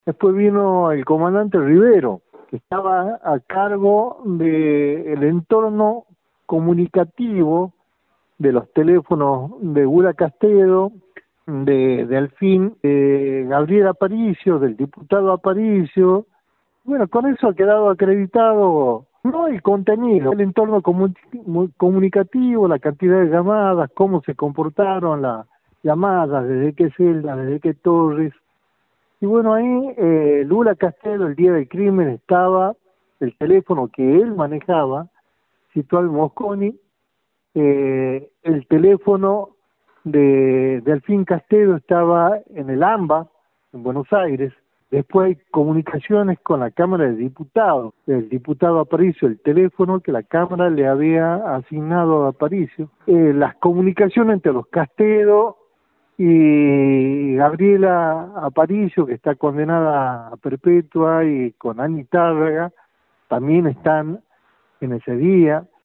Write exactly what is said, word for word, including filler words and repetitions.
Después vino el comandante Rivero, que estaba a cargo del entorno comunicativo de los teléfonos de Gula Castedo, de, de Alfín, de Gabriel Aparicio, del diputado Aparicio. Bueno, con eso ha quedado acreditado no el contenido, el entorno comu- comunicativo, la cantidad de llamadas, cómo se comportaron las llamadas, desde qué celda, desde qué torres. Y bueno, ahí eh, Lula Castedo, el día del crimen, estaba el teléfono que él manejaba, situado en Mosconi, eh, el teléfono de Delfín Castedo estaba en el AMBA, en Buenos Aires. Después hay comunicaciones con la Cámara de Diputados. El diputado Aparicio, el teléfono que la Cámara le había asignado a Aparicio. Eh, las comunicaciones entre los Castedo y Gabriela Aparicio, que está condenada a perpetua, y con Ani Tárraga, también están en ese día.